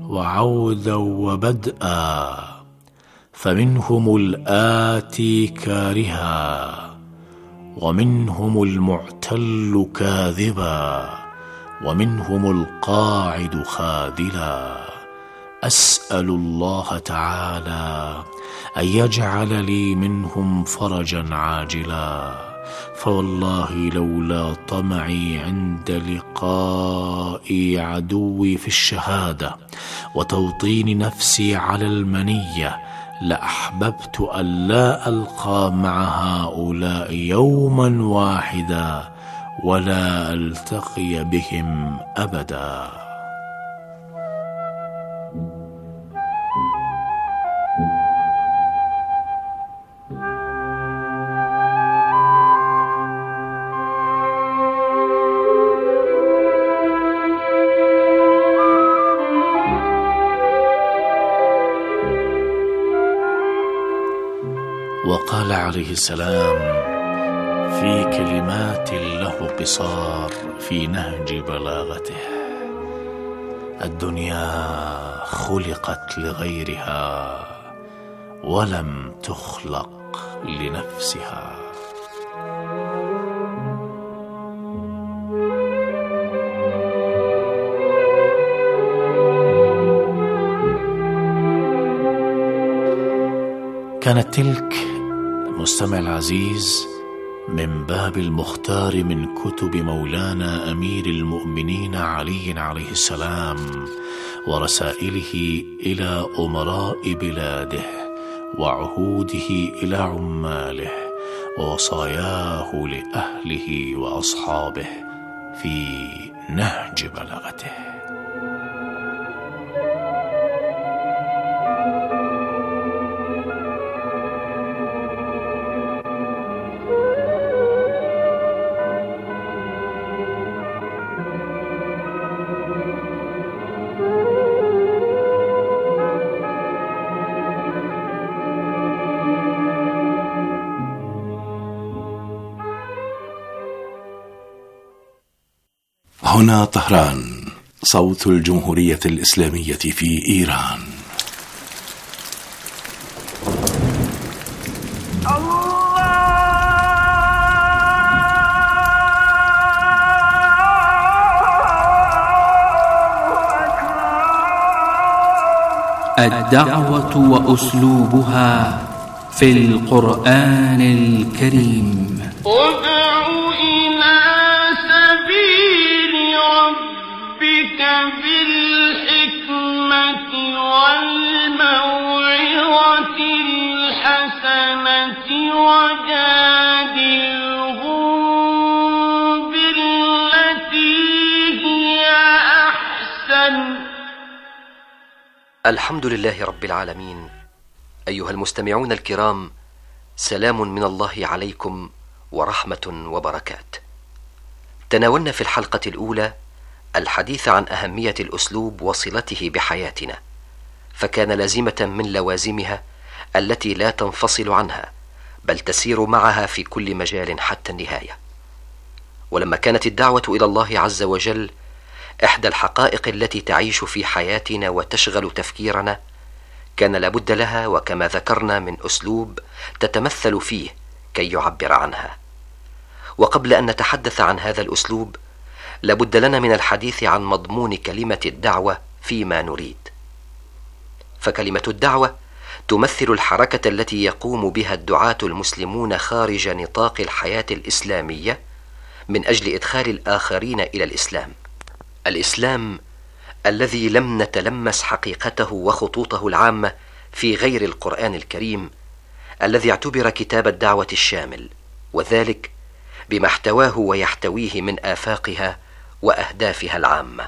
وعودا وبدءا، فمنهم الآتي كارها، ومنهم المعتل كاذبا، ومنهم القاعد خاذلا. أسأل الله تعالى أن يجعل لي منهم فرجا عاجلا، فوالله لولا طمعي عند لقاء عدوي في الشهادة وتوطين نفسي على المنية لأحببت أن لا ألقى مع هؤلاء يوما واحدا ولا ألتقي بهم أبدا. وقال عليه السلام في كلمات له قصار في نهج بلاغته: الدنيا خلقت لغيرها ولم تخلق لنفسها. كانت تلك مستمع العزيز من باب المختار من كتب مولانا أمير المؤمنين علي عليه السلام، ورسائله إلى أمراء بلاده، وعهوده إلى عماله، ووصاياه لأهله وأصحابه في نهج بلاغته. هنا طهران، صوت الجمهورية الإسلامية في إيران. الدعوة وأسلوبها في القرآن الكريم. بالحكمة والموعظة الحسنة وجادلهم بالتي هي أحسن. الحمد لله رب العالمين. أيها المستمعون الكرام، سلام من الله عليكم ورحمة وبركات. تناولنا في الحلقة الأولى الحديث عن أهمية الأسلوب وصلته بحياتنا، فكان لازمة من لوازمها التي لا تنفصل عنها بل تسير معها في كل مجال حتى النهاية. ولما كانت الدعوة إلى الله عز وجل إحدى الحقائق التي تعيش في حياتنا وتشغل تفكيرنا، كان لابد لها وكما ذكرنا من أسلوب تتمثل فيه كي يعبر عنها. وقبل أن نتحدث عن هذا الأسلوب لابد لنا من الحديث عن مضمون كلمة الدعوة فيما نريد. فكلمة الدعوة تمثل الحركة التي يقوم بها الدعاة المسلمون خارج نطاق الحياة الإسلامية من أجل إدخال الآخرين إلى الإسلام الذي لم نتلمس حقيقته وخطوطه العامة في غير القرآن الكريم، الذي اعتبر كتاب الدعوة الشامل، وذلك بما احتواه ويحتويه من آفاقها وأهدافها العامة.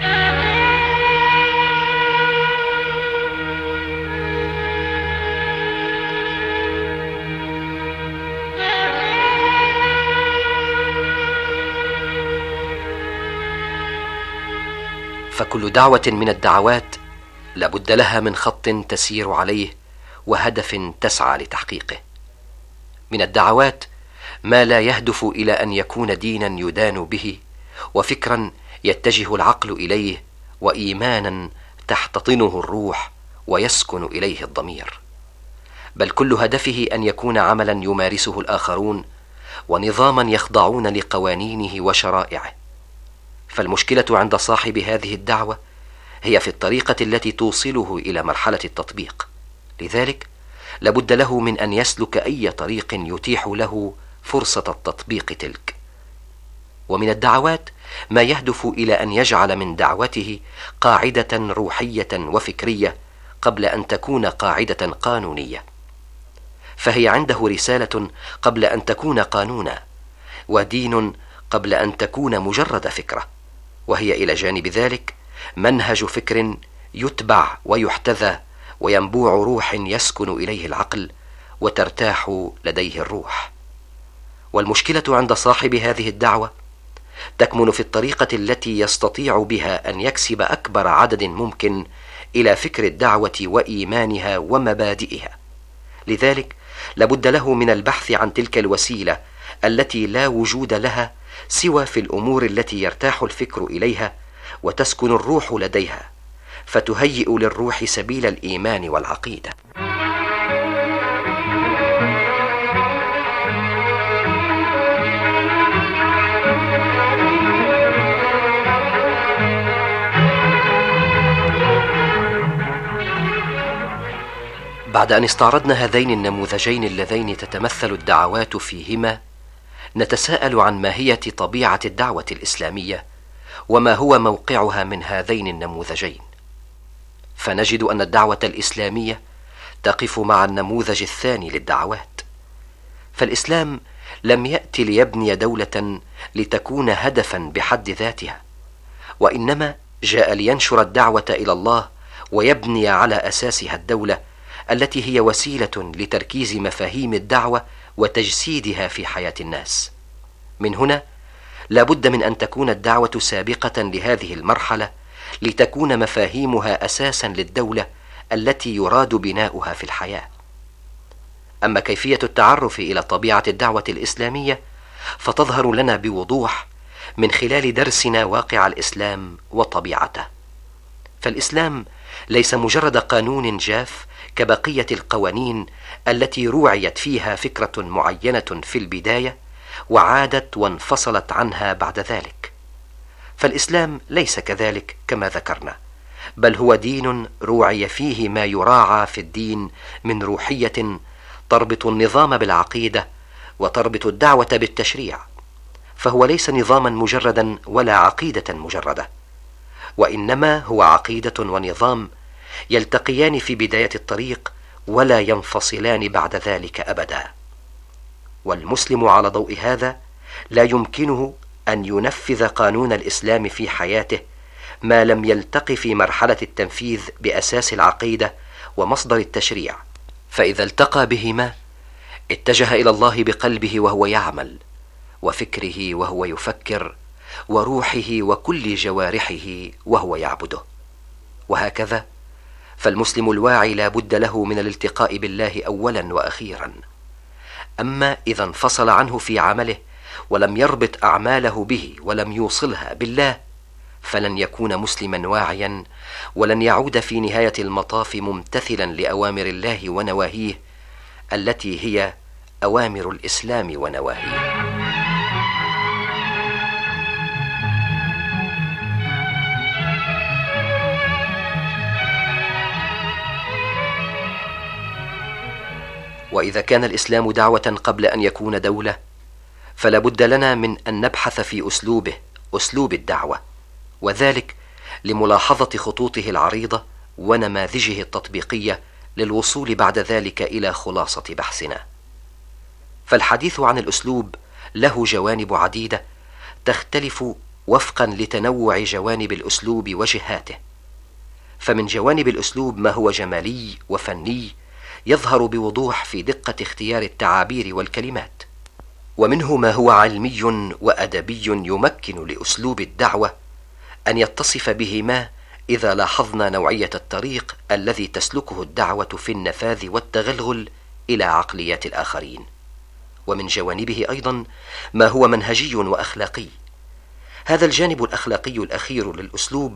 فكل دعوة من الدعوات لابد لها من خط تسير عليه وهدف تسعى لتحقيقه. من الدعوات ما لا يهدف إلى أن يكون دينا يدان به، وفكرا يتجه العقل إليه، وإيمانا تحتضنه الروح ويسكن إليه الضمير، بل كل هدفه أن يكون عملا يمارسه الآخرون ونظاما يخضعون لقوانينه وشرائعه. فالمشكلة عند صاحب هذه الدعوة هي في الطريقة التي توصله إلى مرحلة التطبيق. لذلك لابد له من أن يسلك أي طريق يتيح له فرصة التطبيق تلك. ومن الدعوات ما يهدف إلى أن يجعل من دعوته قاعدة روحية وفكرية قبل أن تكون قاعدة قانونية، فهي عنده رسالة قبل أن تكون قانونا، ودين قبل أن تكون مجرد فكرة، وهي إلى جانب ذلك منهج فكر يتبع ويحتذى وينبوع روح يسكن إليه العقل وترتاح لديه الروح. والمشكلة عند صاحب هذه الدعوة تكمن في الطريقة التي يستطيع بها أن يكسب أكبر عدد ممكن إلى فكر الدعوة وإيمانها ومبادئها. لذلك لابد له من البحث عن تلك الوسيلة التي لا وجود لها سوى في الأمور التي يرتاح الفكر إليها وتسكن الروح لديها، فتهيئ للروح سبيل الإيمان والعقيدة. بعد أن استعرضنا هذين النموذجين اللذين تتمثل الدعوات فيهما، نتساءل عن ماهية طبيعة الدعوة الإسلامية وما هو موقعها من هذين النموذجين، فنجد أن الدعوة الإسلامية تقف مع النموذج الثاني للدعوات. فالإسلام لم يأتي ليبني دولة لتكون هدفا بحد ذاتها، وإنما جاء لينشر الدعوة إلى الله ويبني على أساسها الدولة التي هي وسيلة لتركيز مفاهيم الدعوة وتجسيدها في حياة الناس. من هنا لا بد من أن تكون الدعوة سابقة لهذه المرحلة لتكون مفاهيمها أساسا للدولة التي يراد بناؤها في الحياة. أما كيفية التعرف إلى طبيعة الدعوة الإسلامية فتظهر لنا بوضوح من خلال درسنا واقع الإسلام وطبيعته. فالإسلام ليس مجرد قانون جاف كبقية القوانين التي روعيت فيها فكرة معينة في البداية وعادت وانفصلت عنها بعد ذلك. فالإسلام ليس كذلك كما ذكرنا، بل هو دين روعي فيه ما يراعى في الدين من روحية تربط النظام بالعقيدة وتربط الدعوة بالتشريع. فهو ليس نظاما مجردا ولا عقيدة مجردة، وإنما هو عقيدة ونظام يلتقيان في بداية الطريق ولا ينفصلان بعد ذلك أبدا. والمسلم على ضوء هذا لا يمكنه أن ينفذ قانون الإسلام في حياته ما لم يلتقي في مرحلة التنفيذ بأساس العقيدة ومصدر التشريع، فإذا التقى بهما اتجه إلى الله بقلبه وهو يعمل، وفكره وهو يفكر، وروحه وكل جوارحه وهو يعبده. وهكذا فالمسلم الواعي لا بد له من الالتقاء بالله أولا وأخيرا. أما إذا انفصل عنه في عمله ولم يربط أعماله به ولم يوصلها بالله فلن يكون مسلما واعيا، ولن يعود في نهاية المطاف ممتثلا لأوامر الله ونواهيه التي هي أوامر الإسلام ونواهيه. وإذا كان الإسلام دعوة قبل أن يكون دولة، فلا بد لنا من أن نبحث في أسلوب الدعوة، وذلك لملاحظة خطوطه العريضة ونماذجه التطبيقية للوصول بعد ذلك إلى خلاصة بحثنا. فالحديث عن الأسلوب له جوانب عديدة تختلف وفقا لتنوع جوانب الأسلوب وجهاته. فمن جوانب الأسلوب ما هو جمالي وفني يظهر بوضوح في دقة اختيار التعابير والكلمات، ومنه ما هو علمي وأدبي يمكن لأسلوب الدعوة أن يتصف بهما إذا لاحظنا نوعية الطريق الذي تسلكه الدعوة في النفاذ والتغلغل إلى عقليات الآخرين. ومن جوانبه أيضا ما هو منهجي وأخلاقي. هذا الجانب الأخلاقي الأخير للأسلوب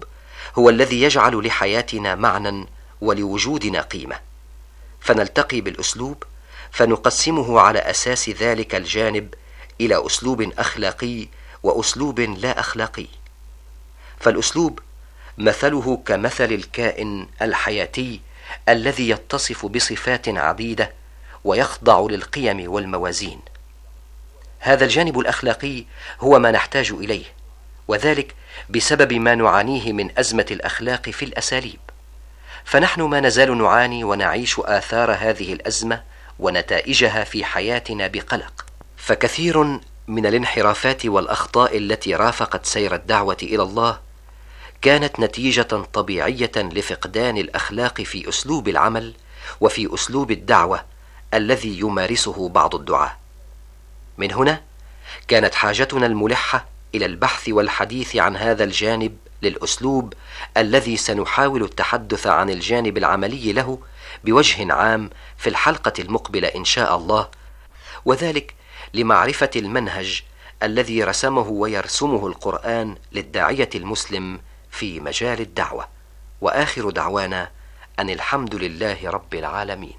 هو الذي يجعل لحياتنا معنى ولوجودنا قيمة، فنلتقي بالأسلوب فنقسمه على أساس ذلك الجانب إلى أسلوب أخلاقي وأسلوب لا أخلاقي. فالأسلوب مثله كمثل الكائن الحياتي الذي يتصف بصفات عديدة ويخضع للقيم والموازين. هذا الجانب الأخلاقي هو ما نحتاج إليه، وذلك بسبب ما نعانيه من أزمة الأخلاق في الأساليب، فنحن ما نزال نعاني ونعيش آثار هذه الأزمة ونتائجها في حياتنا بقلق. فكثير من الانحرافات والأخطاء التي رافقت سير الدعوة إلى الله كانت نتيجة طبيعية لفقدان الأخلاق في أسلوب العمل وفي أسلوب الدعوة الذي يمارسه بعض الدعاة. من هنا كانت حاجتنا الملحة إلى البحث والحديث عن هذا الجانب للأسلوب الذي سنحاول التحدث عن الجانب العملي له بوجه عام في الحلقة المقبلة إن شاء الله، وذلك لمعرفة المنهج الذي رسمه ويرسمه القرآن للداعية المسلم في مجال الدعوة. وآخر دعوانا أن الحمد لله رب العالمين.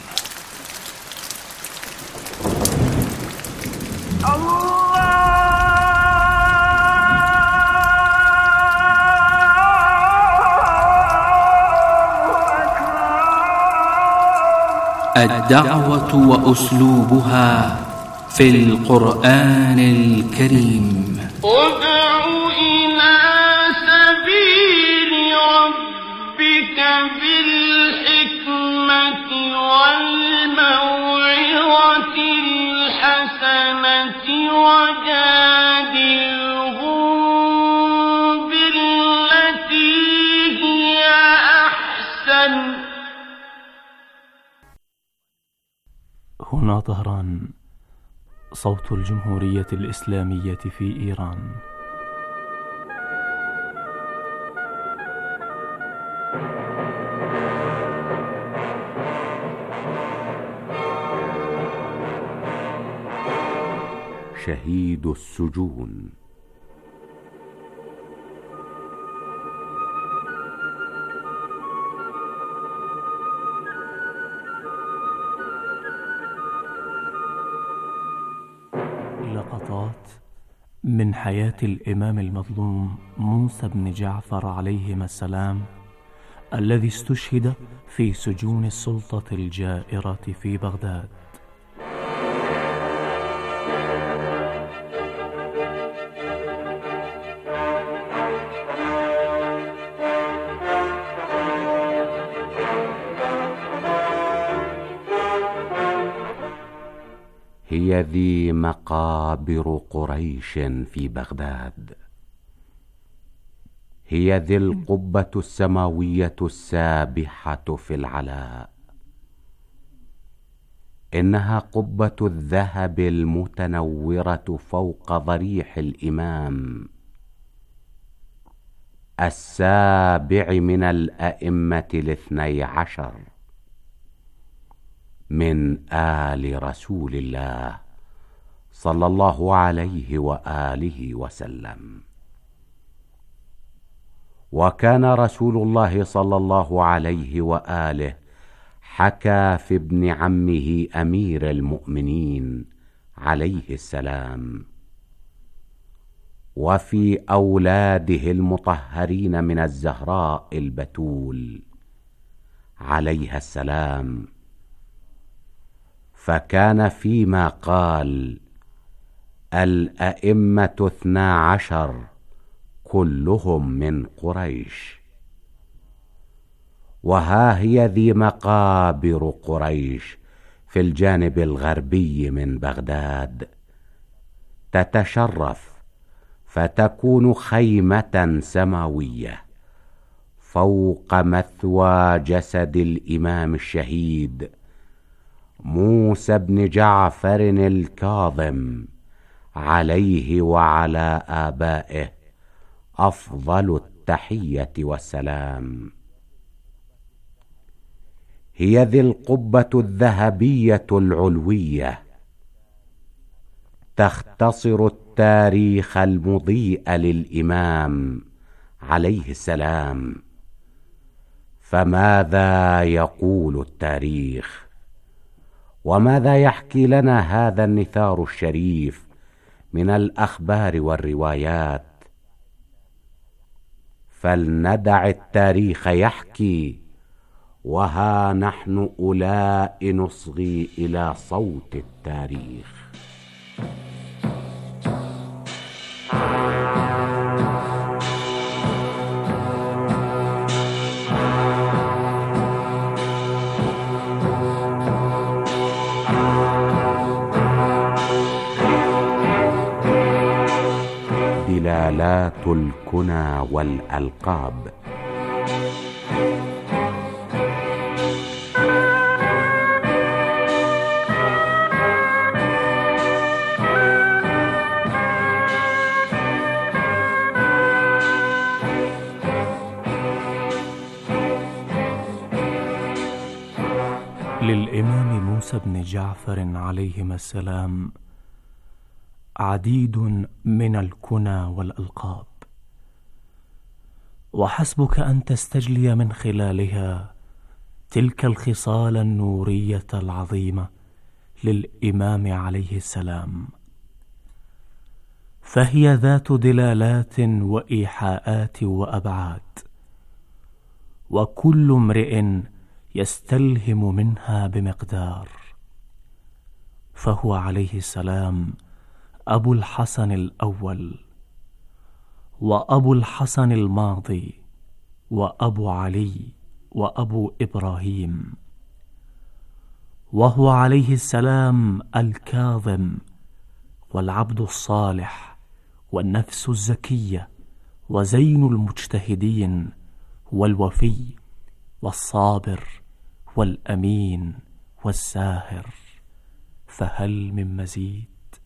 الدعوة وأسلوبها في القرآن الكريم. ادع إلى سبيل ربك بالحكمة والموعظة الحسنة وجادلهم بالتي هي أحسن. هنا طهران، صوت الجمهورية الإسلامية في إيران. شهيد السجون. لقطات من حياة الإمام المظلوم موسى بن جعفر عليهما السلام، الذي استشهد في سجون السلطة الجائرة في بغداد. هي ذي مقابر قريش في بغداد، هي ذي القبة السماوية السابحة في العلاء، إنها قبة الذهب المتنورة فوق ضريح الإمام السابع من الأئمة الاثني عشر من آل رسول الله صلى الله عليه وآله وسلم. وكان رسول الله صلى الله عليه وآله حكى في ابن عمه أمير المؤمنين عليه السلام، وفي أولاده المطهرين من الزهراء البتول عليها السلام، فكان فيما قال: الأئمة 12 كلهم من قريش. وها هي ذي مقابر قريش في الجانب الغربي من بغداد، تتشرف فتكون خيمة سماوية فوق مثوى جسد الإمام الشهيد موسى بن جعفر الكاظم عليه وعلى آبائه أفضل التحية والسلام. هي ذي القبة الذهبية العلوية تختصر التاريخ المضيء للإمام عليه السلام. فماذا يقول التاريخ؟ وماذا يحكي لنا هذا النثار الشريف من الأخبار والروايات؟ فلندع التاريخ يحكي، وها نحن أولاء نصغي إلى صوت التاريخ. دلالات الكنى والألقاب. للإمام موسى بن جعفر عليهما السلام عديد من الكنى والألقاب، وحسبك أن تستجلي من خلالها تلك الخصال النورية العظيمة للإمام عليه السلام، فهي ذات دلالات وإيحاءات وأبعاد، وكل امرئ يستلهم منها بمقدار. فهو عليه السلام أبو الحسن الأول، وأبو الحسن الماضي، وأبو علي، وأبو إبراهيم. وهو عليه السلام الكاظم، والعبد الصالح، والنفس الزكية، وزين المجتهدين، والوفي، والصابر، والأمين، والساهر. فهل من مزيد؟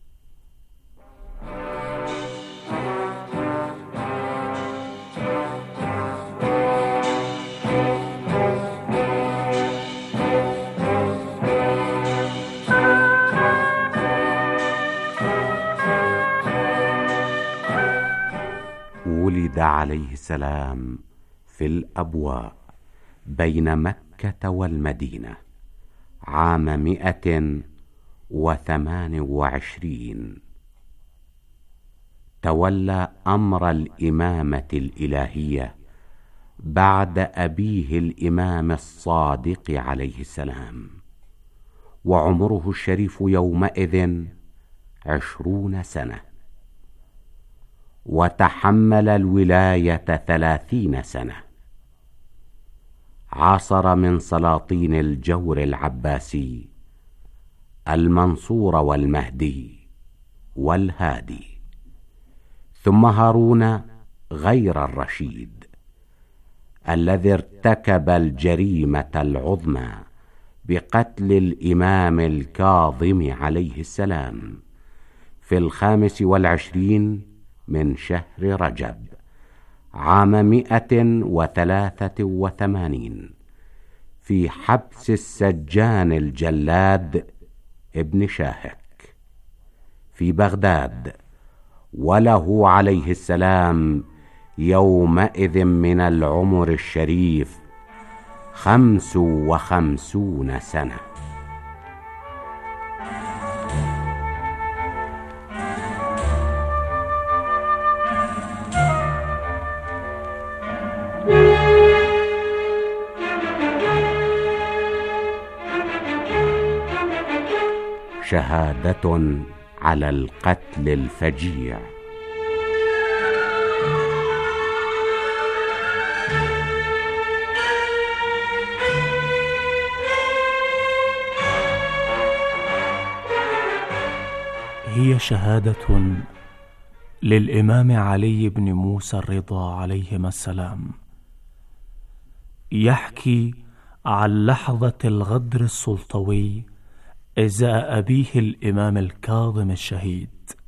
ولد عليه السلام في الأبواء بين مكة والمدينة عام 128. تولى أمر الإمامة الإلهية بعد أبيه الإمام الصادق عليه السلام، وعمره الشريف يومئذ 20 سنة، وتحمل الولاية 30 سنة. عاصر من سلاطين الجور العباسي المنصور والمهدي والهادي، ثم هارون غير الرشيد الذي ارتكب الجريمة العظمى بقتل الإمام الكاظم عليه السلام في 25 من شهر رجب عام 183 في حبس السجان الجلاد ابن شاهك في بغداد، وله عليه السلام يومئذ من العمر الشريف 55 سنة. شهادة على القتل الفجيع. هي شهادة للإمام علي بن موسى الرضا عليهما السلام، يحكي عن لحظة الغدر السلطوي إزاء أبيه الإمام الكاظم الشهيد.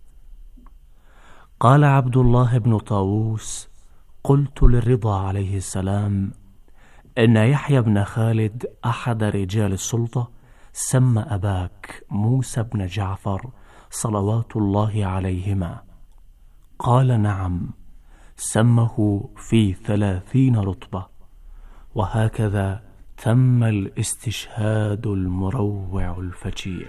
قال عبد الله بن طاووس: قلت للرضا عليه السلام إن يحيى بن خالد أحد رجال السلطة سمى أباك موسى بن جعفر صلوات الله عليهما. قال: نعم، سمه في 30 رتبة. وهكذا تم الاستشهاد المروع الفجيع.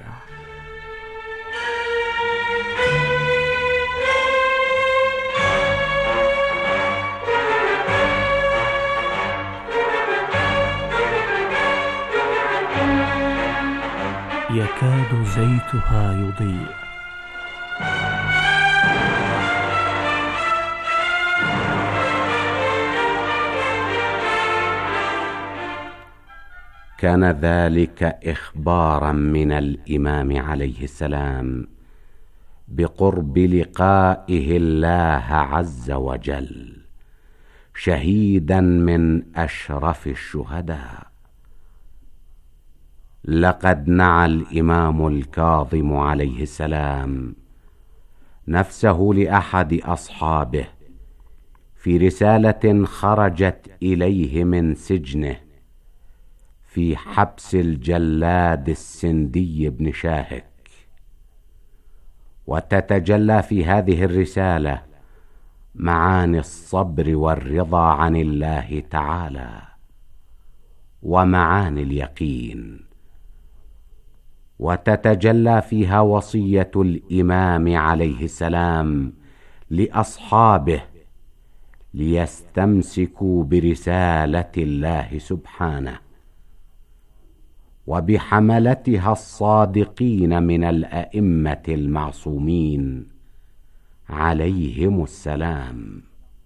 يكاد زيتها يضيء. كان ذلك إخبارا من الإمام عليه السلام بقرب لقائه الله عز وجل، شهيدا من أشرف الشهداء. لقد نعى الإمام الكاظم عليه السلام نفسه لأحد أصحابه في رسالة خرجت إليه من سجنه في حبس الجلاد السندي بن شاهك، وتتجلى في هذه الرسالة معاني الصبر والرضا عن الله تعالى ومعاني اليقين، وتتجلى فيها وصية الإمام عليه السلام لأصحابه ليستمسكوا برسالة الله سبحانه وبحملتها الصادقين من الأئمة المعصومين عليهم السلام.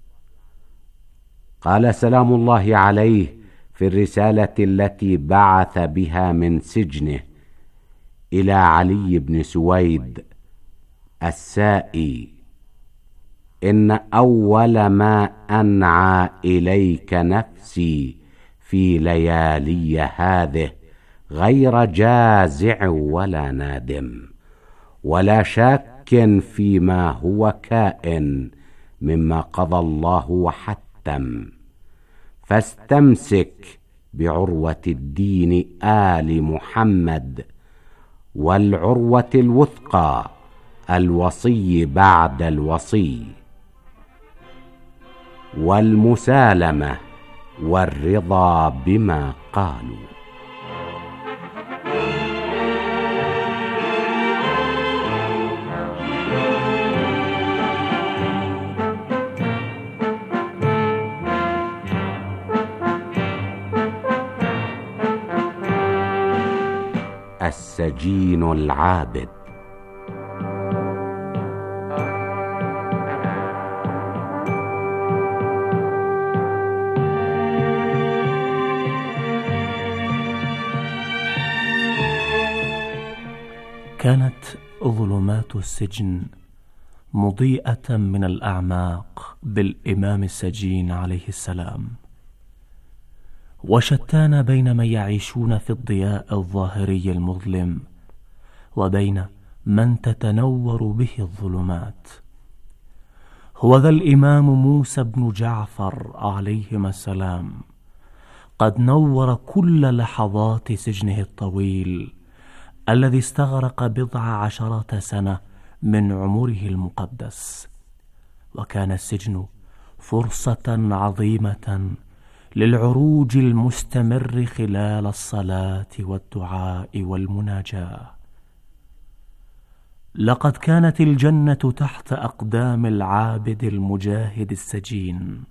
قال سلام الله عليه في الرسالة التي بعث بها من سجنه إلى علي بن سويد السائي: إن أول ما أنعى إليك نفسي في ليالي هذه غير جازع ولا نادم ولا شاك فيما هو كائن مما قضى الله وحتم، فاستمسك بعروة الدين آل محمد، والعروة الوثقى الوصي بعد الوصي، والمسالمة والرضا بما قالوا. السجين العابد. كانت ظلمات السجن مضيئة من الأعماق بالإمام السجين عليه السلام، وشتان بين من يعيشون في الضياء الظاهري المظلم وبين من تتنور به الظلمات. هو ذا الإمام موسى بن جعفر عليهما السلام قد نور كل لحظات سجنه الطويل الذي استغرق 10 سنة من عمره المقدس، وكان السجن فرصة عظيمة للعروج المستمر خلال الصلاة والدعاء والمناجاة. لقد كانت الجنة تحت أقدام العابد المجاهد السجين.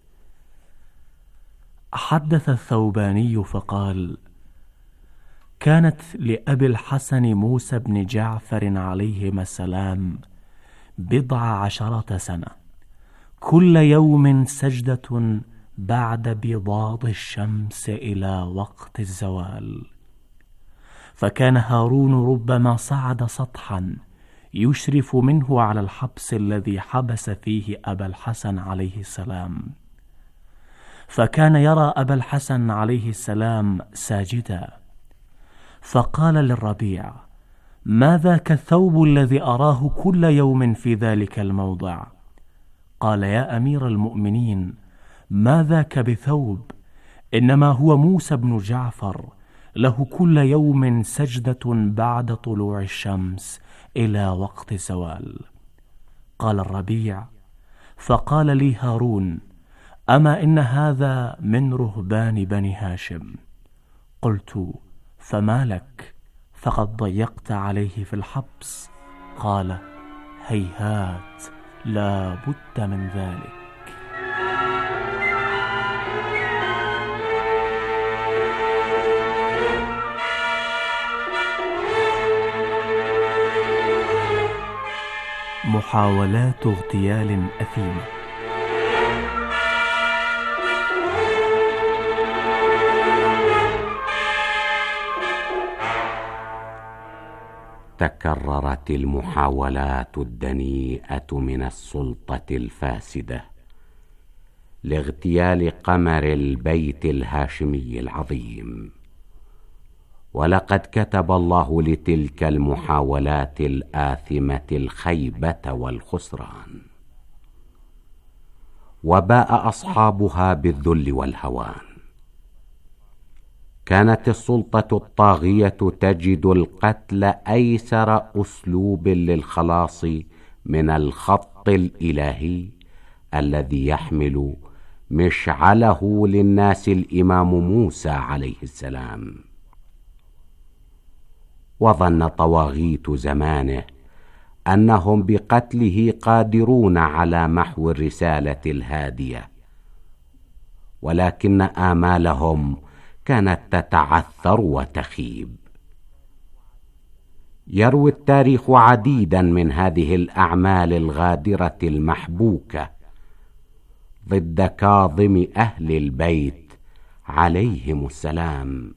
حدث الثوباني فقال: كانت لأبي الحسن موسى بن جعفر عليهما السلام 10 سنة، كل يوم سجدة بعد بيضاض الشمس إلى وقت الزوال. فكان هارون ربما صعد سطحا يشرف منه على الحبس الذي حبس فيه أبا الحسن عليه السلام، فكان يرى أبا الحسن عليه السلام ساجدا، فقال للربيع: ما ذاك الثوب الذي أراه كل يوم في ذلك الموضع؟ قال: يا أمير المؤمنين، ما ذاك بثوب، إنما هو موسى بن جعفر، له كل يوم سجدة بعد طلوع الشمس إلى وقت الزوال. قال الربيع: فقال لي هارون: أما إن هذا من رهبان بني هاشم. قلت: فما لك؟ فقد ضيقت عليه في الحبس. قال: هيهات، لا بد من ذلك. محاولات اغتيال أثيمة. تكررت المحاولات الدنيئة من السلطة الفاسدة لاغتيال قمر البيت الهاشمي العظيم، ولقد كتب الله لتلك المحاولات الآثمة الخيبة والخسران، وباء أصحابها بالذل والهوان. كانت السلطة الطاغية تجد القتل أيسر أسلوب للخلاص من الخط الإلهي الذي يحمل مشعله للناس الإمام موسى عليه السلام. وظن طواغيت زمانه أنهم بقتله قادرون على محو الرسالة الهادية، ولكن آمالهم كانت تتعثر وتخيب. يروي التاريخ عديدا من هذه الأعمال الغادرة المحبوكة ضد كاظم أهل البيت عليهم السلام.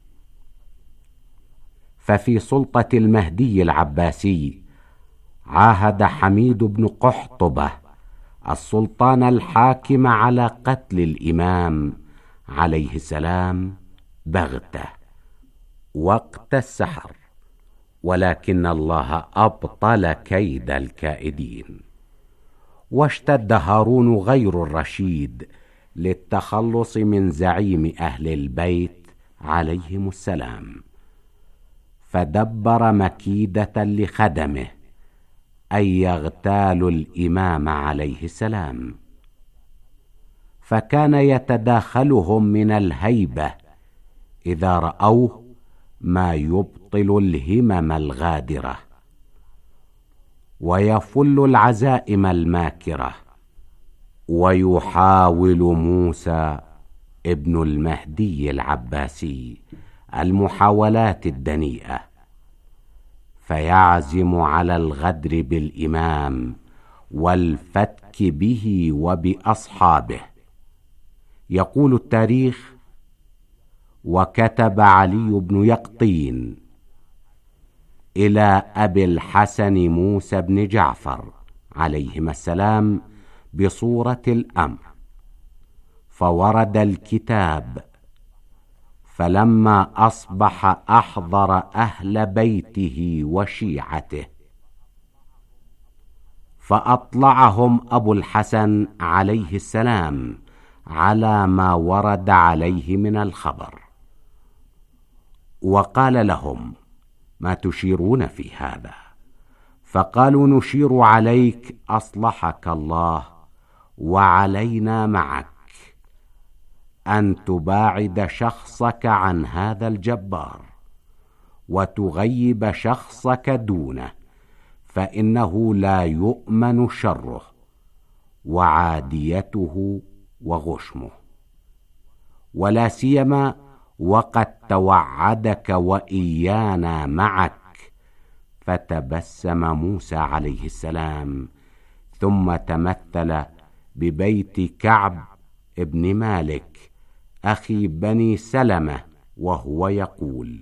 ففي سلطة المهدي العباسي عاهد حميد بن قحطبة السلطان الحاكم على قتل الإمام عليه السلام بغتة وقت السحر، ولكن الله أبطل كيد الكائدين. واشتد هارون غير الرشيد للتخلص من زعيم أهل البيت عليهم السلام، فدبر مكيدة لخدمه أن يغتالوا الإمام عليه السلام، فكان يتداخلهم من الهيبة إذا رأوه ما يبطل الهمم الغادرة ويفل العزائم الماكرة. ويحاول موسى ابن المهدي العباسي المحاولات الدنيئة، فيعزم على الغدر بالإمام والفتك به وبأصحابه. يقول التاريخ: وكتب علي بن يقطين إلى أبي الحسن موسى بن جعفر عليهما السلام بصورة الأمر، فورد الكتاب، فلما أصبح أحضر أهل بيته وشيعته، فأطلعهم أبو الحسن عليه السلام على ما ورد عليه من الخبر، وقال لهم: ما تشيرون في هذا؟ فقالوا: نشير عليك أصلحك الله وعلينا معك أن تباعد شخصك عن هذا الجبار وتغيب شخصك دونه، فإنه لا يؤمن شره وعاديته وغشمه، ولا سيما وقد توعدك وإيانا معك. فتبسم موسى عليه السلام ثم تمثل ببيت كعب ابن مالك أخي بني سلمة وهو يقول: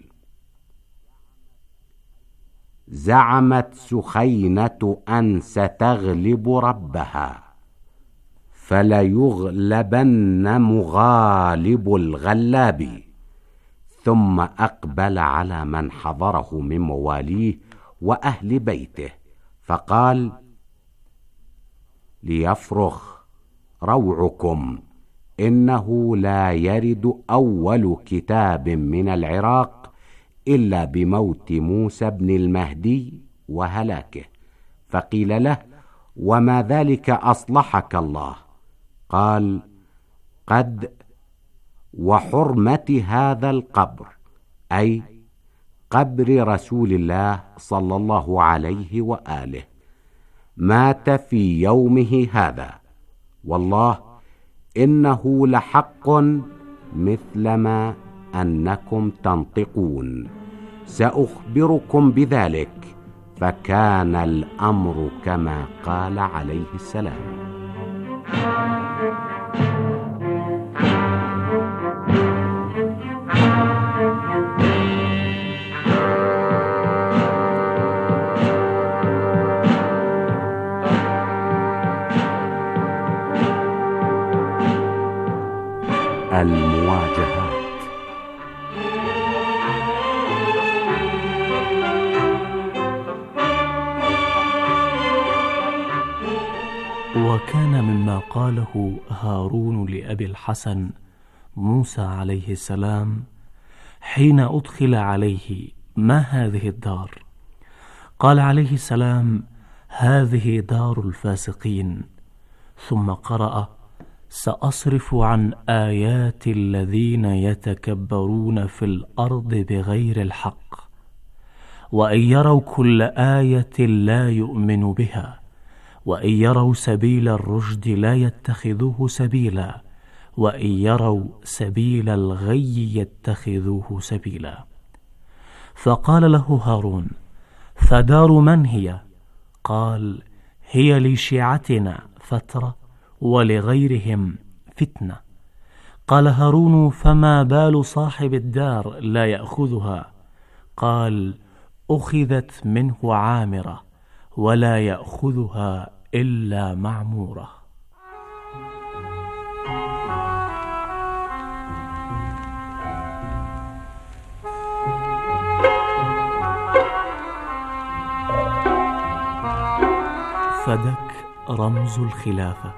زعمت سخينة أن ستغلب ربها، فليغلبن مغالب الغلاب. ثم أقبل على من حضره من مواليه وأهل بيته فقال: ليفرغ روعكم، إنه لا يرد أول كتاب من العراق إلا بموت موسى بن المهدي وهلاكه. فقيل له: وما ذلك أصلحك الله؟ قال: قد وحرمة هذا القبر، أي قبر رسول الله صلى الله عليه وآله، مات في يومه هذا، والله إنه لحق مثلما أنكم تنطقون، سأخبركم بذلك. فكان الأمر كما قال عليه السلام. المواجهات. وكان مما قاله هارون لأبي الحسن موسى عليه السلام حين أدخل عليه: ما هذه الدار؟ قال عليه السلام: هذه دار الفاسقين. ثم قرأ: سأصرف عن آيات الذين يتكبرون في الأرض بغير الحق، وإن يروا كل آية لا يؤمن بها، وإن يروا سبيل الرشد لا يتخذوه سبيلا، وإن يروا سبيل الغي يتخذوه سبيلا. فقال له هارون: فدار من هي؟ قال: هي لشيعتنا فترة ولغيرهم فتنة. قال هارون: فما بال صاحب الدار لا يأخذها؟ قال: أخذت منه عامرة، ولا يأخذها إلا معمورة. فدك رمز الخلافة.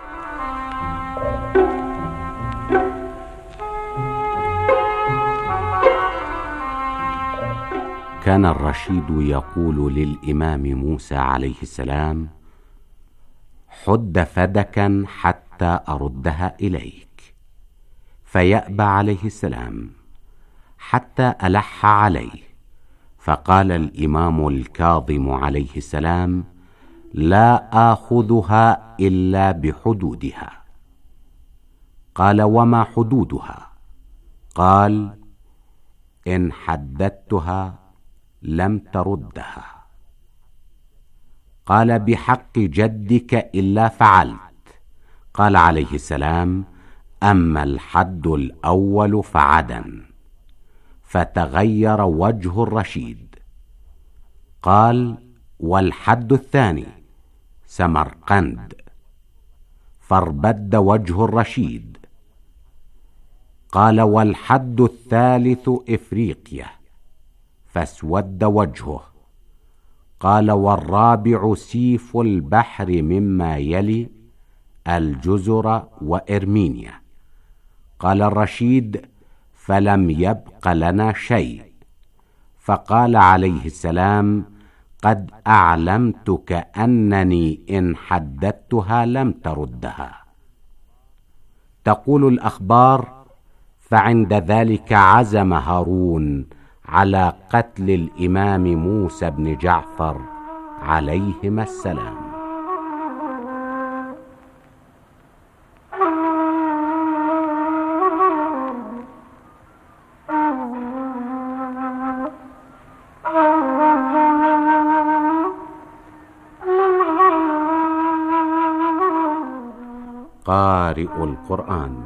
كان الرشيد يقول للإمام موسى عليه السلام: حد فدكا حتى أردها إليك، فيأبى عليه السلام حتى ألح عليه، فقال الإمام الكاظم عليه السلام: لا آخذها إلا بحدودها. قال: وما حدودها؟ قال: إن حددتها لم تردها. قال: بحق جدك إلا فعلت. قال عليه السلام: أما الحد الأول فعدن. فتغير وجه الرشيد. قال: والحد الثاني؟ سمرقند. فاربد وجه الرشيد. قال: والحد الثالث إفريقيا. فاسود وجهه. قال: والرابع سيف البحر مما يلي الجزر وإرمينيا. قال الرشيد: فلم يبق لنا شيء. فقال عليه السلام: قد أعلمتك أنني إن حددتها لم تردها. تقول الأخبار: فعند ذلك عزم هارون على قتل الإمام موسى بن جعفر عليهما السلام. قارئ القرآن.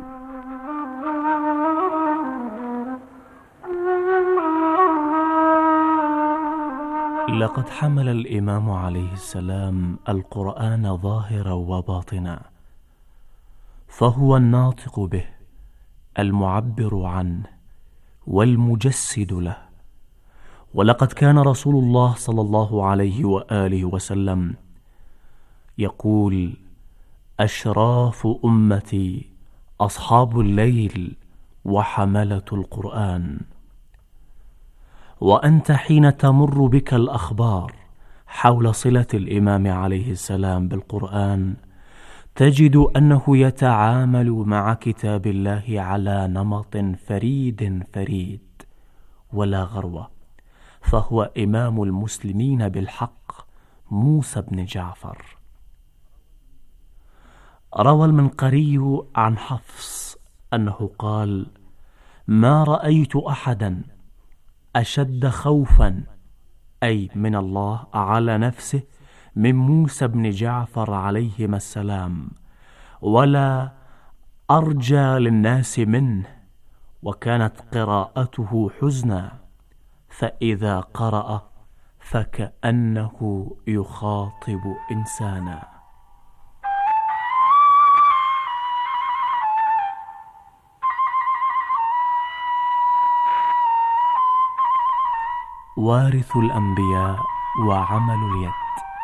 لقد حمل الإمام عليه السلام القرآن ظاهرا وباطنا، فهو الناطق به، المعبر عنه، والمجسد له. ولقد كان رسول الله صلى الله عليه وآله وسلم يقول: أشراف أمتي أصحاب الليل وحملة القرآن. وأنت حين تمر بك الأخبار حول صلة الإمام عليه السلام بالقرآن تجد أنه يتعامل مع كتاب الله على نمط فريد ولا غروة، فهو إمام المسلمين بالحق موسى بن جعفر. روى المنقري عن حفص أنه قال: ما رأيت أحدا أشد خوفا أي من الله على نفسه من موسى بن جعفر عليهما السلام، ولا أرجى للناس منه، وكانت قراءته حزنا، فإذا قرأ فكأنه يخاطب إنسانا. وارث الأنبياء وعمل اليد.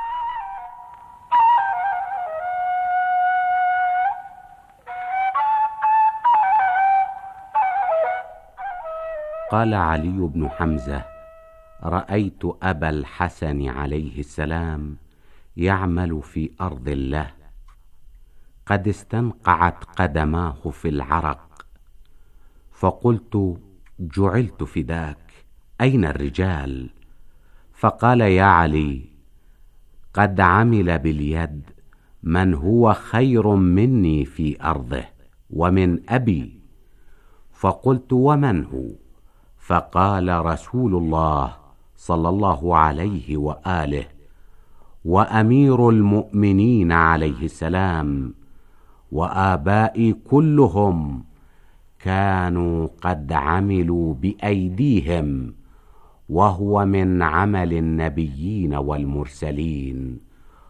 قال علي بن حمزة: رأيت أبا الحسن عليه السلام يعمل في أرض الله، قد استنقعت قدماه في العرق، فقلت: جعلت فداك، أين الرجال؟ فقال: يا علي، قد عمل باليد من هو خير مني في أرضه ومن أبي. فقلت: ومن هو؟ فقال: رسول الله صلى الله عليه وآله وأمير المؤمنين عليه السلام، وآبائي كلهم كانوا قد عملوا بأيديهم، وهو من عمل النبيين والمرسلين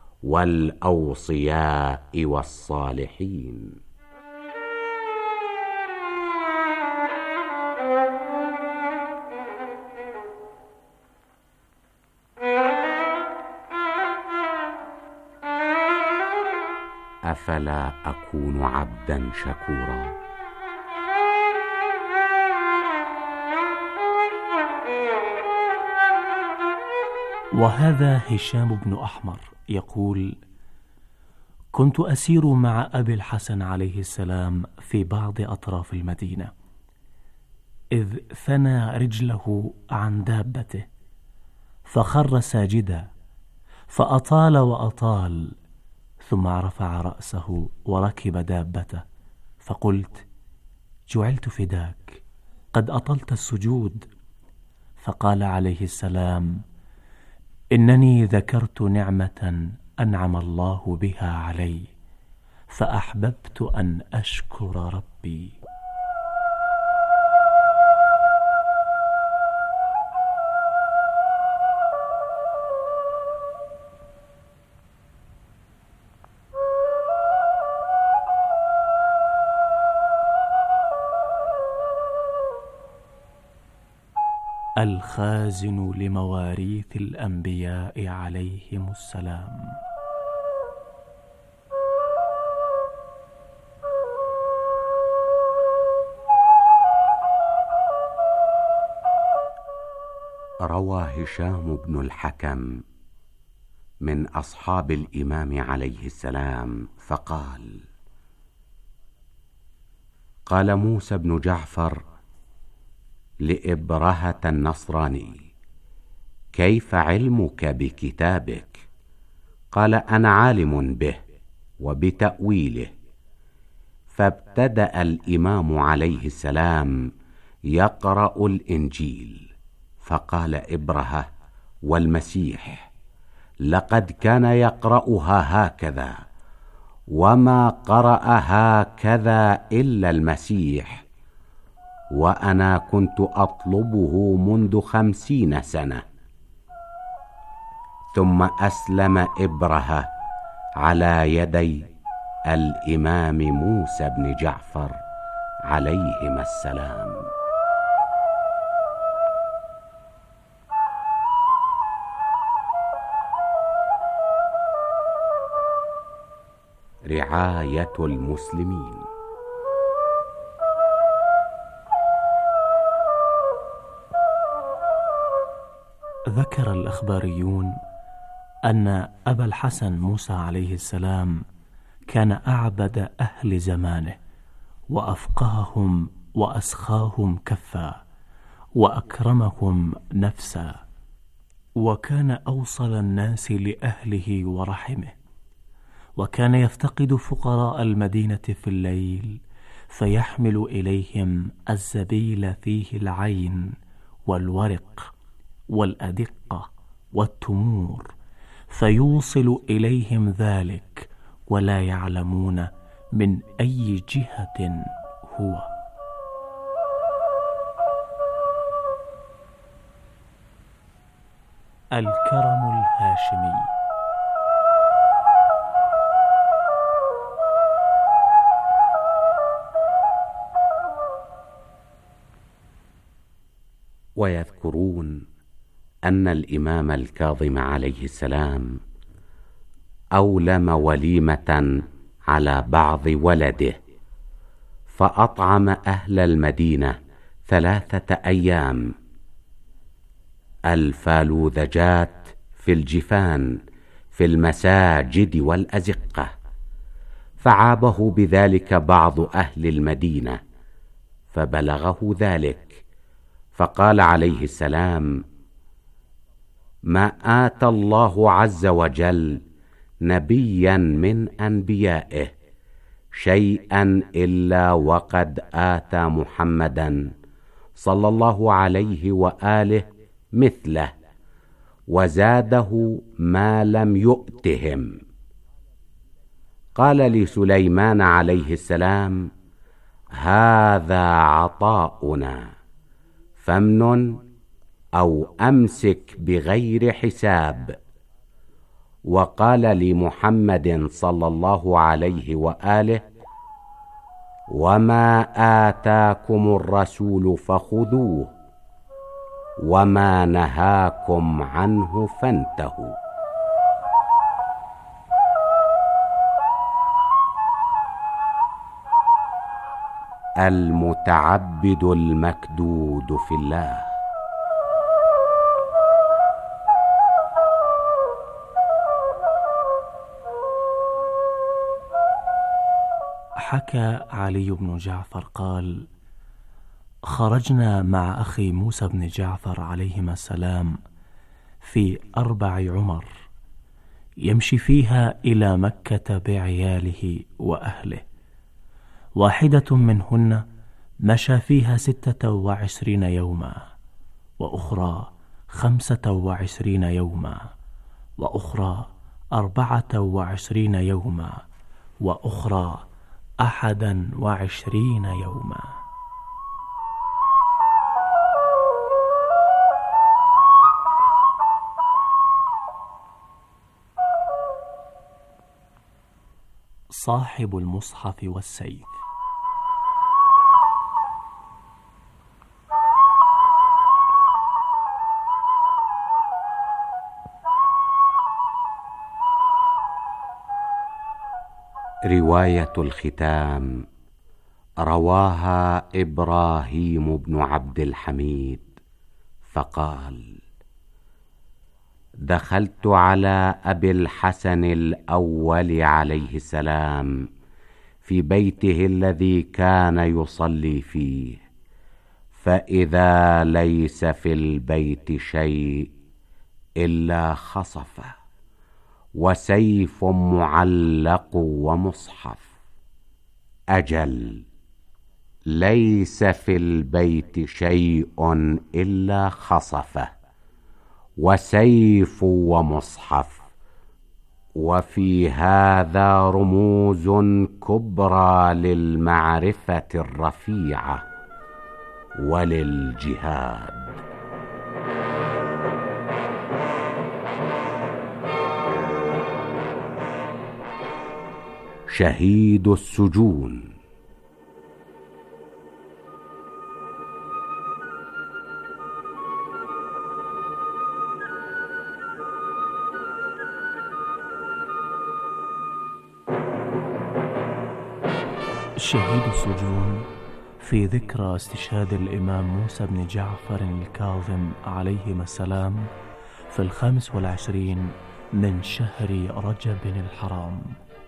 والأوصياء والصالحين. أفلا أكون عبدا شكورا؟ وهذا هشام بن أحمر يقول: كنت أسير مع أبي الحسن عليه السلام في بعض أطراف المدينة، إذ ثنى رجله عن دابته فخر ساجدا، فأطال وأطال، ثم رفع رأسه وركب دابته، فقلت: جعلت فداك، قد أطلت السجود. فقال عليه السلام: إنني ذكرت نعمة أنعم الله بها علي، فأحببت أن أشكر ربي. الخازن لمواريث الأنبياء عليهم السلام. روى هشام بن الحكم من أصحاب الإمام عليه السلام فقال: قال موسى بن جعفر لإبرهة النصراني: كيف علمك بكتابك؟ قال: أنا عالم به وبتأويله. فابتدأ الإمام عليه السلام يقرأ الإنجيل، فقال إبرهة: والمسيح لقد كان يقرأها هكذا، وما قرأ هكذا إلا المسيح، وأنا كنت أطلبه منذ 50 سنة. ثم أسلم إبرهة على يدي الإمام موسى بن جعفر عليهما السلام. رعاية المسلمين. ذكر الأخباريون أن أبا الحسن موسى عليه السلام كان أعبد أهل زمانه وأفقههم وأسخاهم كفا وأكرمهم نفسا، وكان أوصل الناس لأهله ورحمه، وكان يفتقد فقراء المدينة في الليل فيحمل إليهم الزبيل فيه العين والورق والأدقة والتمور، فيوصل إليهم ذلك ولا يعلمون من أي جهة هو. الكرم الهاشمي. ويذكرون أن الإمام الكاظم عليه السلام أولم وليمة على بعض ولده، فأطعم أهل المدينة 3 أيام، الفالوذجات في الجفان في المساجد والأزقة، فعابه بذلك بعض أهل المدينة، فبلغه ذلك، فقال عليه السلام: ما آتى الله عز وجل نبيا من أنبيائه شيئا إلا وقد آتى محمدا صلى الله عليه وآله مثله، وزاده ما لم يؤتهم. قال لسليمان عليه السلام: هذا عطاؤنا فامنن أو أمسك بغير حساب. وقال لمحمد صلى الله عليه وآله: وما آتاكم الرسول فخذوه وما نهاكم عنه فانتهوا. المتعبد المكدود في الله. حكى علي بن جعفر قال: خرجنا مع أخي موسى بن جعفر عليهما السلام في 4 عمر يمشي فيها إلى مكة بعياله وأهله، واحدة منهن مشى فيها 26 يوما، وأخرى 25 يوما، وأخرى 24 يوما، وأخرى 21 يوما. صاحب المصحف والسيف. رواية الختام رواها إبراهيم بن عبد الحميد فقال: دخلت على أبي الحسن الأول عليه السلام في بيته الذي كان يصلي فيه، فإذا ليس في البيت شيء إلا خصفه وسيف معلق ومصحف. أجل، ليس في البيت شيء إلا خصفه وسيف ومصحف. وفي هذا رموز كبرى للمعرفة الرفيعة وللجهاد. شهيد السجون. شهيد السجون في ذكرى استشهاد الإمام موسى بن جعفر الكاظم عليهما السلام في 25 من شهر رجب الحرام.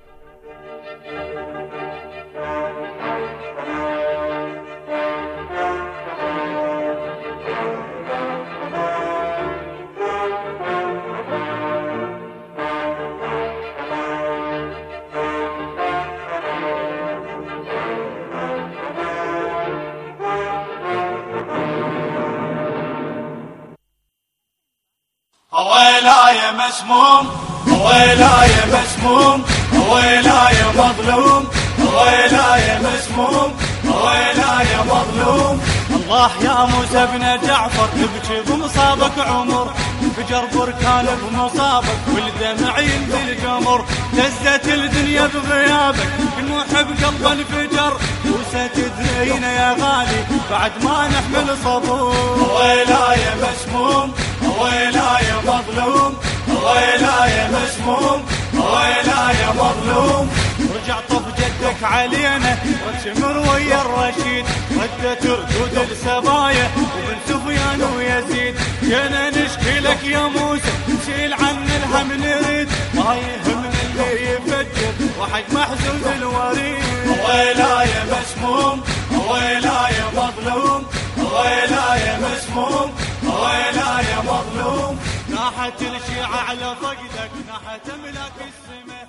ويلا يا مسموم ويلا يا مسموم ويلا يا مظلوم ويلا يا مسموم ويلا يا مظلوم. الله يا موسى بن جعفر تبكي بمصابك عمر، انفجر بركان بمصابك والدمع ينزل القمر، دزت الدنيا بغيابك المحب قلبه انفجر، موسى تدرينا يا غالي بعد ما نحمل صبور. ويلا يا مسموم ويلا يا مظلوم ويلا يا مسموم ويلا يا مظلوم. رجع طف جدك علينا وتشمر ويا الرشيد، ردت ردود السبايا وبن سفيان ويزيد، جينا نشكي لك يا موسى نشيل عنا الهم نريد، ما يهمنا اللي يفجر وحق محزوز الوريد. ويلا يا مسموم ويلا يا مظلوم ويلا يا مسموم ويلا يا مظلوم. ناحت الشيعة على فقدك ناحت ملاك السماء.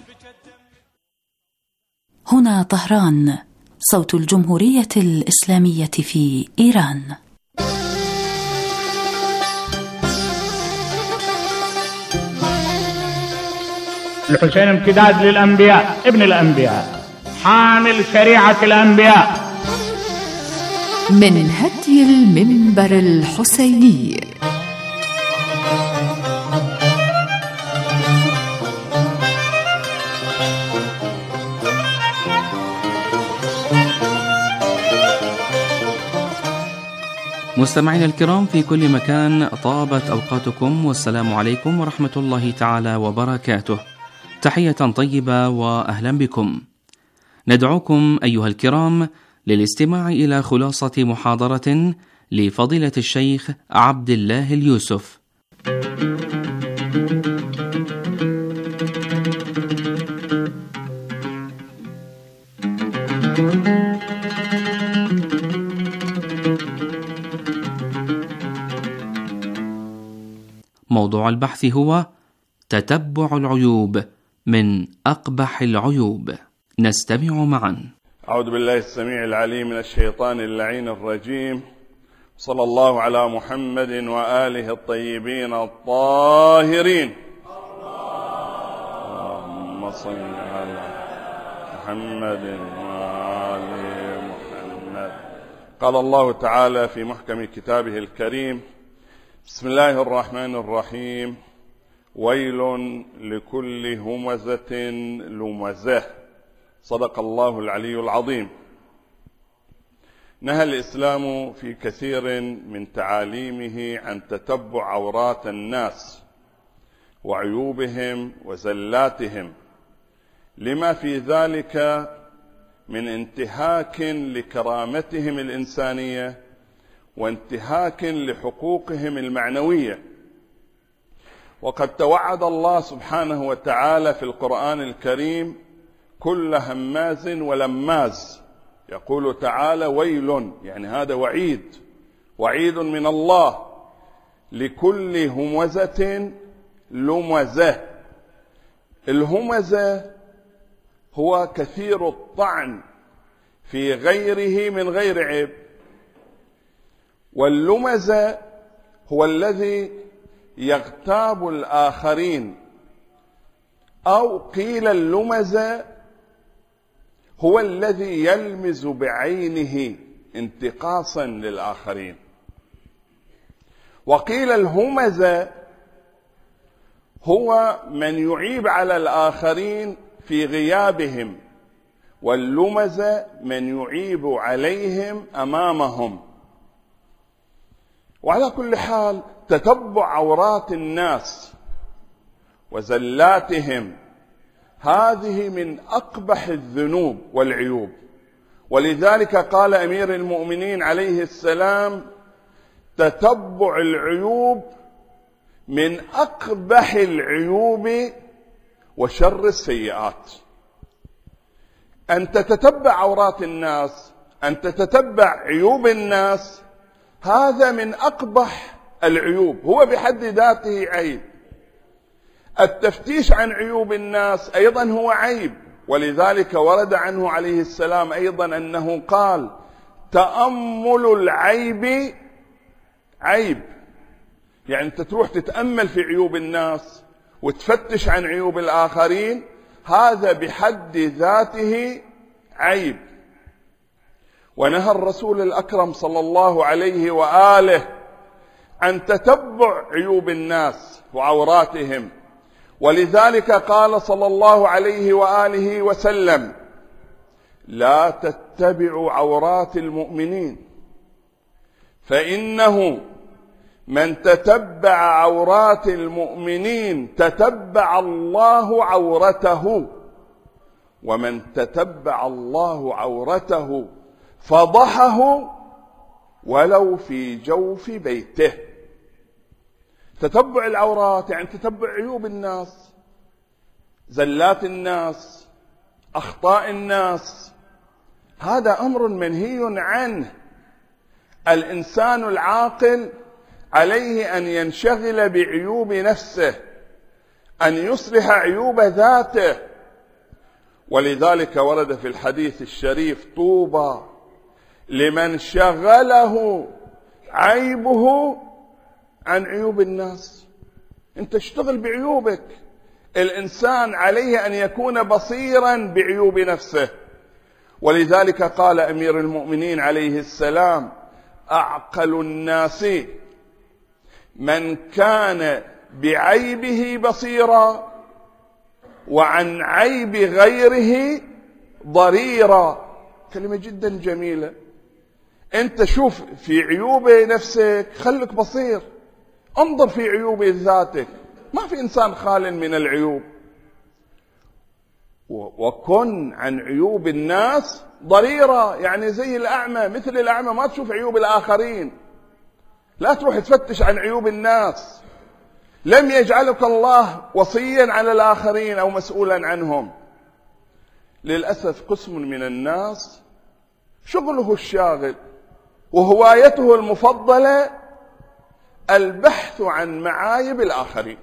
هنا طهران، صوت الجمهورية الإسلامية في إيران. الحسين امتداد للأنبياء، ابن الأنبياء، حامل شريعة الأنبياء. من هدي المنبر الحسيني. مستمعينا الكرام في كل مكان، طابت أوقاتكم والسلام عليكم ورحمة الله تعالى وبركاته. تحية طيبة وأهلا بكم. ندعوكم أيها الكرام للاستماع إلى خلاصة محاضرة لفضيلة الشيخ عبد الله اليوسف. موضوع البحث هو تتبع العيوب من أقبح العيوب. نستمع معا. أعوذ بالله السميع العليم من الشيطان اللعين الرجيم. صلى الله على محمد وآله الطيبين الطاهرين. اللهم صل على محمد وآل محمد. قال الله تعالى في محكم كتابه الكريم: بسم الله الرحمن الرحيم. ويل لكل همزة لمزة. صدق الله العلي العظيم. نهى الإسلام في كثير من تعاليمه عن تتبع عورات الناس وعيوبهم وزلاتهم، لما في ذلك من انتهاك لكرامتهم الإنسانية وانتهاك لحقوقهم المعنوية. وقد توعد الله سبحانه وتعالى في القرآن الكريم كل هماز ولماز. يقول تعالى: ويل، يعني هذا وعيد، وعيد من الله لكل همزة لمزة. الهمزة هو كثير الطعن في غيره من غير عيب، واللمزة هو الذي يغتاب الآخرين، أو قيل اللمزة هو الذي يلمز بعينه انتقاصا للآخرين، وقيل الهمزة هو من يعيب على الآخرين في غيابهم، واللمزة من يعيب عليهم أمامهم. وعلى كل حال تتبع عورات الناس وزلاتهم هذه من أقبح الذنوب والعيوب، ولذلك قال أمير المؤمنين عليه السلام: تتبع العيوب من أقبح العيوب وشر السيئات. أن تتتبع عورات الناس، أن تتتبع عيوب الناس، هذا من أقبح العيوب، هو بحد ذاته عيب. التفتيش عن عيوب الناس أيضا هو عيب، ولذلك ورد عنه عليه السلام أيضا أنه قال: تأمل العيب عيب. يعني أنت تروح تتأمل في عيوب الناس وتفتش عن عيوب الآخرين، هذا بحد ذاته عيب. ونهى الرسول الأكرم صلى الله عليه وآله عن تتبع عيوب الناس وعوراتهم، ولذلك قال صلى الله عليه وآله وسلم: لا تتبعوا عورات المؤمنين، فإنه من تتبع عورات المؤمنين تتبع الله عورته، ومن تتبع الله عورته فضحه ولو في جوف بيته. تتبع العورات يعني تتبع عيوب الناس، زلات الناس، أخطاء الناس، هذا أمر منهي عنه. الإنسان العاقل عليه أن ينشغل بعيوب نفسه، أن يصلح عيوب ذاته. ولذلك ورد في الحديث الشريف: طوبى لمن شغله عيبه عن عيوب الناس. انت اشتغل بعيوبك. الإنسان عليه أن يكون بصيرا بعيوب نفسه. ولذلك قال أمير المؤمنين عليه السلام: أعقل الناس من كان بعيبه بصيرا وعن عيب غيره ضريرا. كلمة جدا جميلة. انت شوف في عيوب نفسك، خلك بصير، انظر في عيوب ذاتك. ما في إنسان خال من العيوب. وكن عن عيوب الناس ضريرا، يعني زي الأعمى، مثل الأعمى ما تشوف عيوب الآخرين، لا تروح تفتش عن عيوب الناس. لم يجعلك الله وصيا على الآخرين أو مسؤولا عنهم. للأسف قسم من الناس شغله الشاغل وهوايته المفضلة البحث عن معايب الآخرين،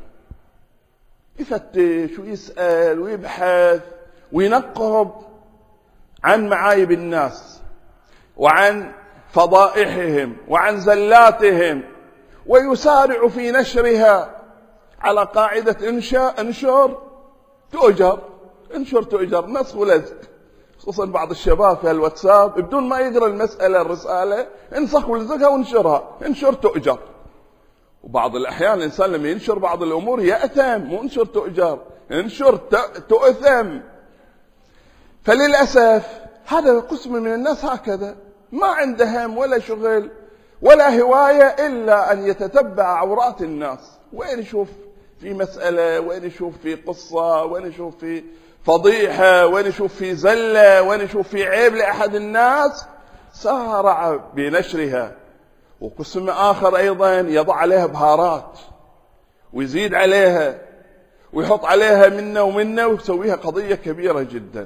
يفتش ويسأل ويبحث وينقب عن معايب الناس وعن فضائحهم وعن زلاتهم، ويسارع في نشرها على قاعدة انشر تؤجر، انشر تؤجر، نسخ ولزق. خصوصا بعض الشباب في الواتساب بدون ما يقرأ المسألة الرسالة انسخ ولزقها وانشرها، انشر تؤجر. وبعض الأحيان الإنسان لما ينشر بعض الأمور يأثم، مو انشر تؤجر، انشر تؤثم. فللأسف هذا قسم من الناس هكذا، ما عنده هم ولا شغل ولا هواية إلا أن يتتبع عورات الناس، وين يشوف في مسألة، وين يشوف في قصة، وين يشوف في فضيحة، وين يشوف في زلة، وين يشوف في عيب لأحد الناس سارع بنشرها. وقسم آخر أيضا يضع عليها بهارات ويزيد عليها ويحط عليها منا ومنا ويسويها قضية كبيرة جدا.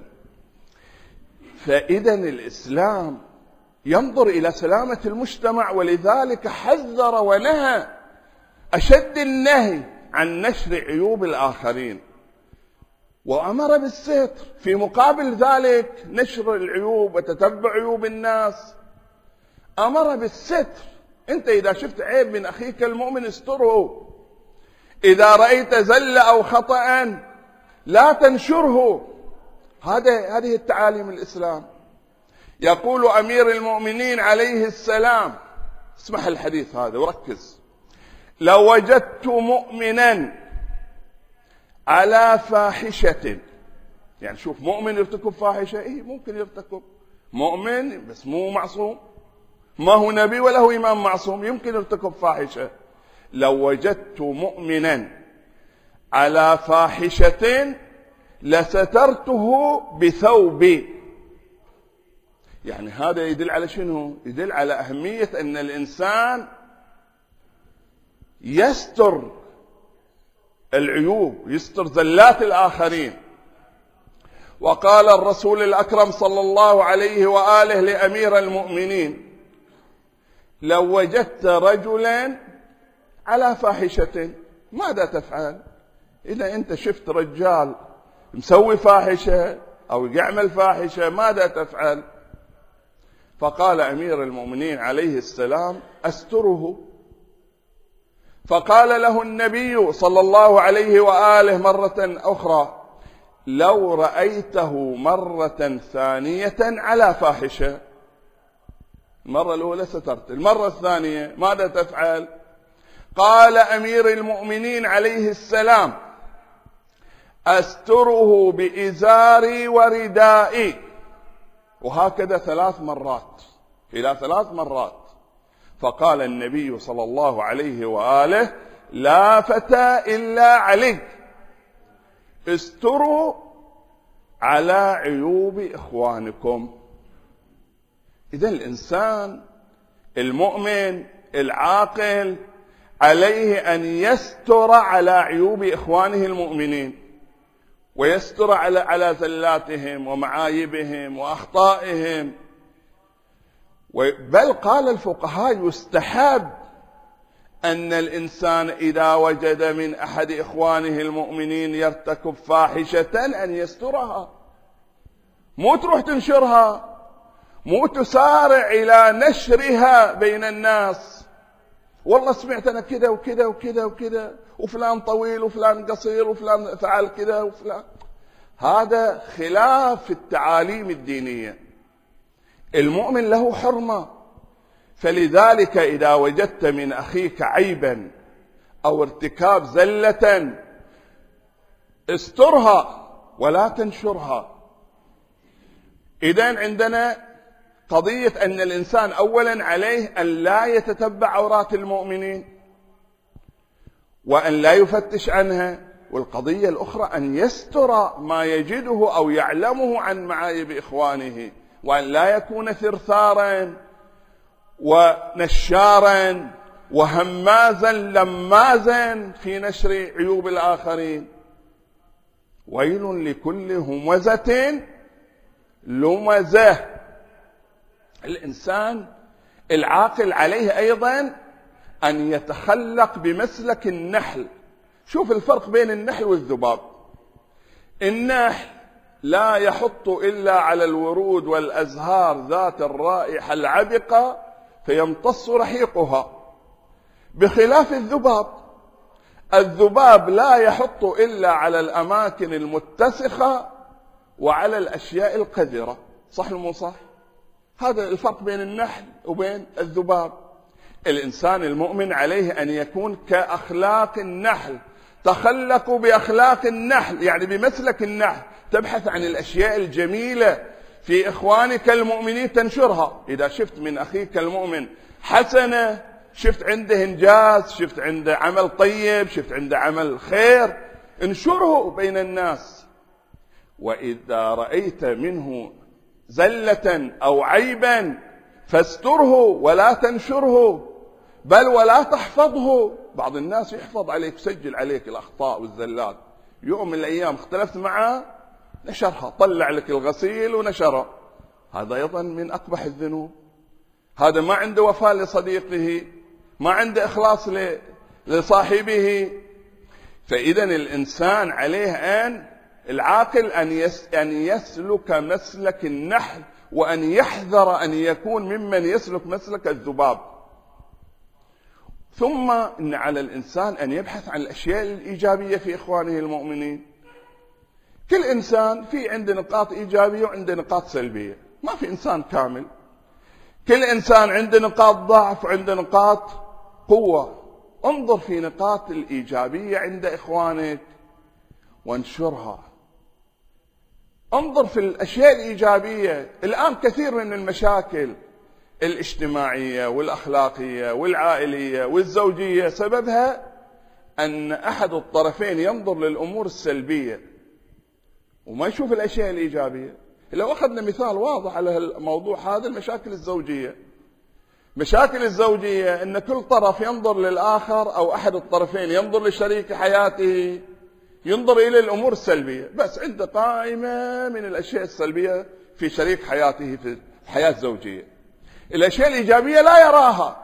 فإذا الإسلام ينظر إلى سلامة المجتمع، ولذلك حذر ونهى أشد النهي عن نشر عيوب الآخرين، وأمر بالستر في مقابل ذلك نشر العيوب وتتبع عيوب الناس. أمر بالستر، أنت إذا شفت عيب من أخيك المؤمن استره، إذا رأيت زل أو خطأ لا تنشره. هذه التعاليم الإسلام. يقول أمير المؤمنين عليه السلام، اسمح الحديث هذا وركز: لو وجدت مؤمنا على فاحشة، يعني شوف مؤمن يرتكب فاحشة، إيه ممكن يرتكب، مؤمن بس مو معصوم، ما هو نبي ولا هو إمام معصوم، يمكن يرتكب فاحشة. لو وجدت مؤمنا على فاحشة لسترته بثوبي. يعني هذا يدل على شنو؟ يدل على أهمية أن الإنسان يستر العيوب، يستر زلات الآخرين. وقال الرسول الأكرم صلى الله عليه وآله لأمير المؤمنين: لو وجدت رجلا على فاحشة ماذا تفعل؟ إذا أنت شفت رجال مسوي فاحشة أو يعمل فاحشة ماذا تفعل؟ فقال أمير المؤمنين عليه السلام: أستره. فقال له النبي صلى الله عليه وآله مرة أخرى: لو رأيته مرة ثانية على فاحشة، المرة الأولى سترت، المرة الثانية ماذا تفعل؟ قال أمير المؤمنين عليه السلام: أستره بإزاري وردائي. وهكذا 3 مرات إلى 3 مرات. فقال النبي صلى الله عليه وآله: لا فتى إلا علي، استروا على عيوب إخوانكم. إذا الإنسان المؤمن العاقل عليه أن يستر على عيوب إخوانه المؤمنين، ويستر على زلاتهم ومعايبهم وأخطائهم. بل قال الفقهاء: يستحب أن الإنسان إذا وجد من أحد إخوانه المؤمنين يرتكب فاحشة أن يسترها، مو تروح تنشرها، مو تسارع إلى نشرها بين الناس. والله سمعت أنا كذا وكذا وكذا وكذا، وفلان طويل وفلان قصير وفلان فعل كذا وفلان. هذا خلاف التعاليم الدينية. المؤمن له حرمة، فلذلك إذا وجدت من أخيك عيبا أو ارتكاب زلة استرها ولا تنشرها. إذن عندنا قضية أن الإنسان أولا عليه أن لا يتتبع عورات المؤمنين وأن لا يفتش عنها، والقضية الأخرى أن يستر ما يجده أو يعلمه عن معايب إخوانه، وأن لا يكون ثرثارا ونشارا وهمازا لمازا في نشر عيوب الآخرين. ويل لكل همزة لمزة. الإنسان العاقل عليه أيضا أن يتخلق بمسلك النحل. شوف الفرق بين النحل والذباب. النحل لا يحط إلا على الورود والأزهار ذات الرائحة العبقة فيمتص رحيقها، بخلاف الذباب. الذباب لا يحط إلا على الأماكن المتسخة وعلى الأشياء القذرة. صح مو صح؟ هذا الفرق بين النحل وبين الذباب. الإنسان المؤمن عليه أن يكون كأخلاق النحل. تخلقوا بأخلاق النحل، يعني بمسلك النحل، تبحث عن الأشياء الجميلة في إخوانك المؤمنين تنشرها. إذا شفت من أخيك المؤمن حسنة، شفت عنده إنجاز، شفت عنده عمل طيب، شفت عنده عمل خير، انشره بين الناس. وإذا رأيت منه زلة أو عيبا فاستره ولا تنشره، بل ولا تحفظه. بعض الناس يحفظ عليك، يسجل عليك الأخطاء والزلات، يوم من الأيام اختلفت معه نشرها، طلع لك الغسيل ونشره. هذا أيضا من أقبح الذنوب. هذا ما عنده وفاء لصديقه، ما عنده إخلاص لصاحبه. فإذا الإنسان عليه أن العاقل أن يسلك مسلك النحل، وأن يحذر أن يكون ممن يسلك مسلك الذباب. ثم إن على الإنسان أن يبحث عن الأشياء الإيجابية في إخوانه المؤمنين. كل إنسان في عنده نقاط إيجابية وعنده نقاط سلبية، ما في إنسان كامل. كل إنسان عنده نقاط ضعف وعنده نقاط قوة. انظر في نقاط الإيجابية عند إخوانك وانشرها. انظر في الأشياء الإيجابية. الآن كثير من المشاكل الاجتماعية والأخلاقية والعائلية والزوجية سببها أن أحد الطرفين ينظر للأمور السلبية وما يشوف الأشياء الإيجابية. لو أخذنا مثال واضح على الموضوع هذا، المشاكل الزوجية، مشاكل الزوجية أن كل طرف ينظر للآخر أو أحد الطرفين ينظر لشريك حياته، ينظر إلى الأمور السلبية، بس عنده قائمة من الأشياء السلبية في شريك حياته في الحياة الزوجية. الأشياء الإيجابية لا يراها،